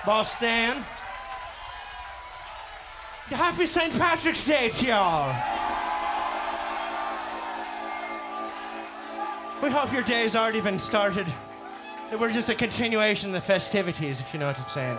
Boston. Happy St. Patrick's Day to y'all. We hope your day's already been started. That we're just a continuation of the festivities, if you know what I'm saying.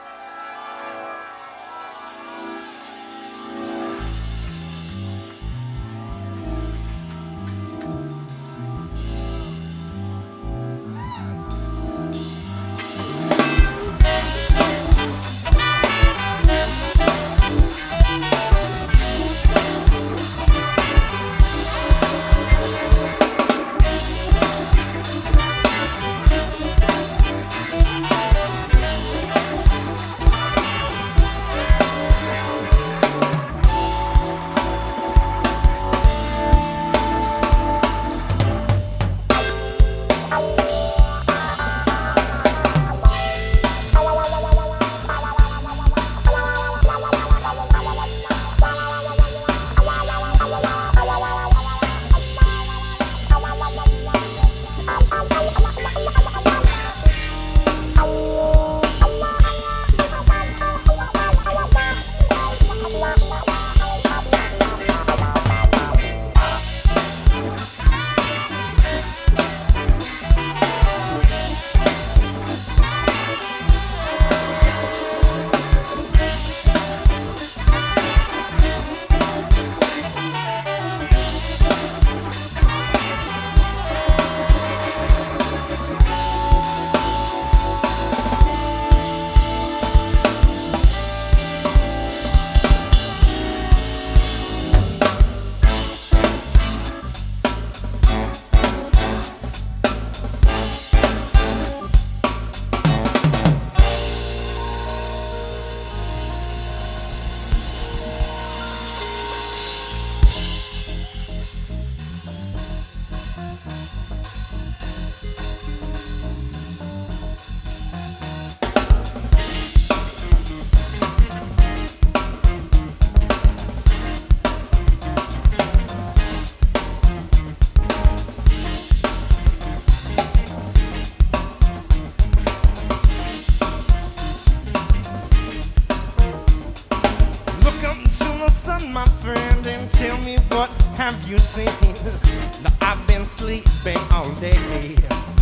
Have you seen? Now I've been sleeping all day.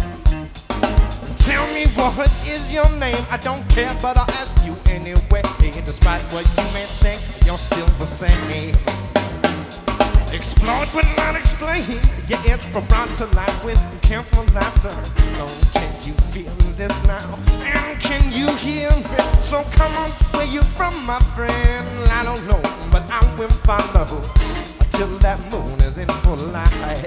Tell me what is your name? I don't care, but I'll ask you anyway. Despite what you may think, you're still the same. Explode but not explain. Yeah, it's brought to life with careful laughter. Oh, can you feel this now? And can you hear me? So come on, where you from, my friend? I don't know, but I will follow till that moon is in full light.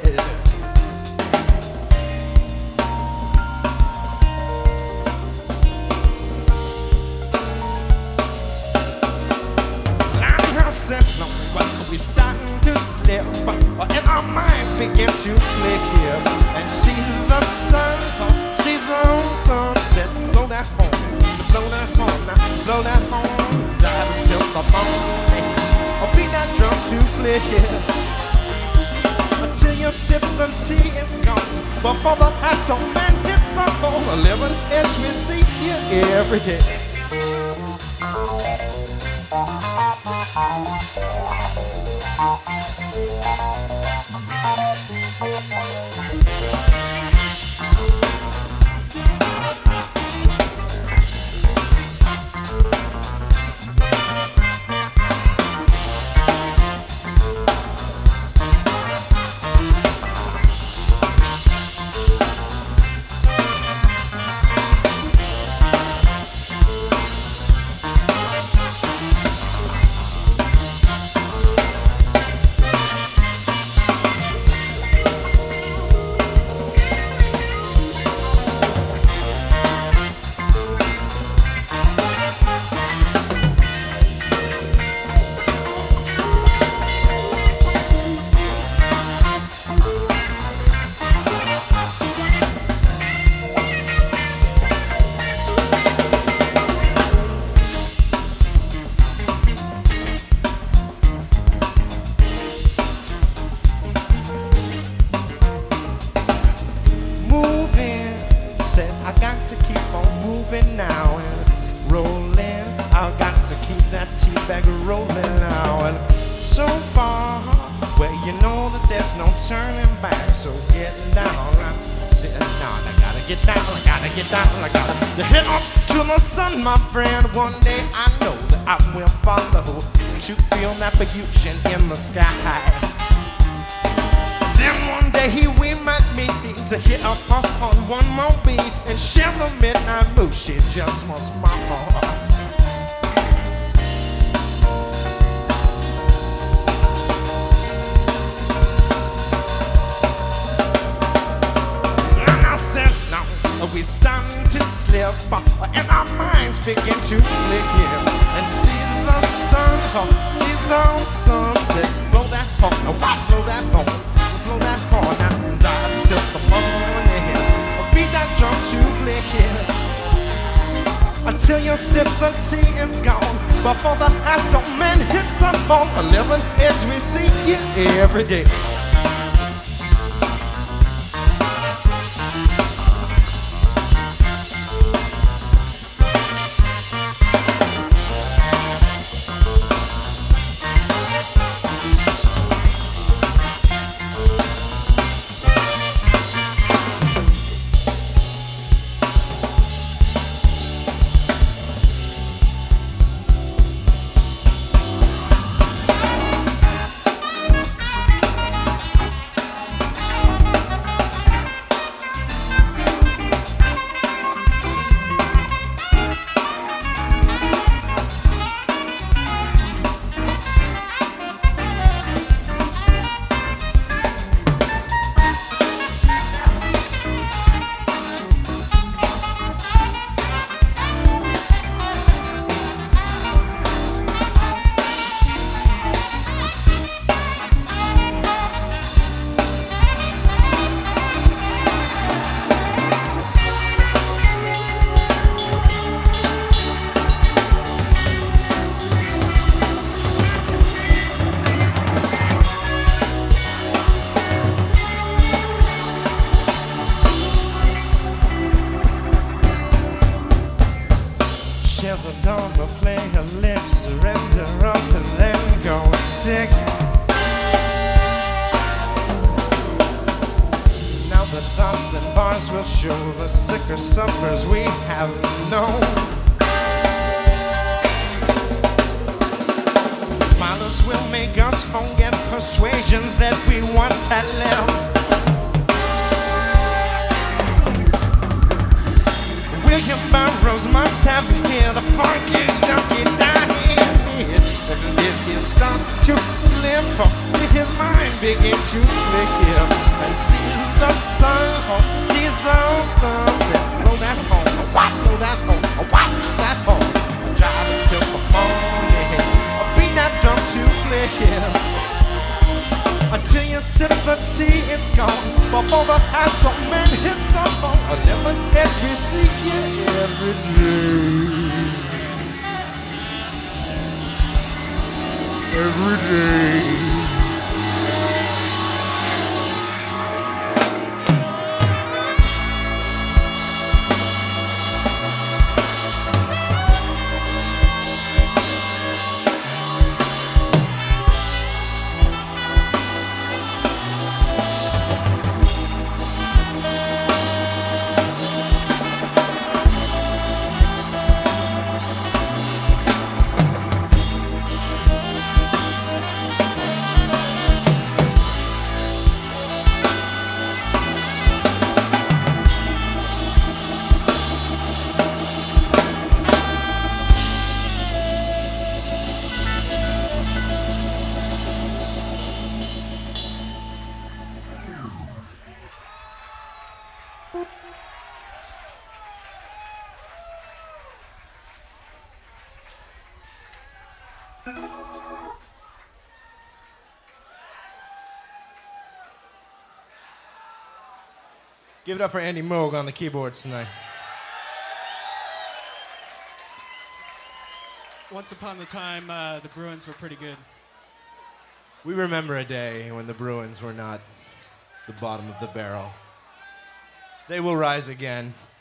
But we're starting to slip, and our minds begin to flicker, and see the sun, see the sunset. Blow that horn, blow that horn, now blow that horn, dive until the morning. Or beat that drum to flicker until you sip the tea, it's gone. Before the hassle man gets a hole, living as we see here every day. that tea bag rolling now. And so far, where you know that there's no turning back. So get down, I'm sitting down. I gotta get down, I gotta get down, I gotta head up to the sun, my friend. One day I know that I will follow to feel that fusion in the sky. Then one day we might meet to hit up on one more beat and share the midnight mood. She just wants my heart. We starting to slip, and our minds begin to flick here. And see the sun, see the sunset. Blow that horn, blow that horn, blow that horn out and die till the morning. Beat that drum to flick here until you sip the tea and gone. Before the hassle man hits a phone, living as we see you every day. The dawn will play a lick, surrender up and then go sick. Now the dots and bars will show the sicker suffers we have known. Smilers will make us forget persuasions that we once had left. William Burroughs must have hit a funky junkie down here. And if he starts to slip, his mind begins to flick here. And sees the sun, sees the sunset. Blow that horn, blow that horn, that horn. Driving till the morning, beat that drum to flick here. Until you sip the tea, it's gone. Before the hassle man hits a phone, a living as we see you every day. Every day. Give it up for Andy Moog on the keyboards tonight. Once upon a time, the Bruins were pretty good. We remember a day when the Bruins were not the bottom of the barrel. They will rise again.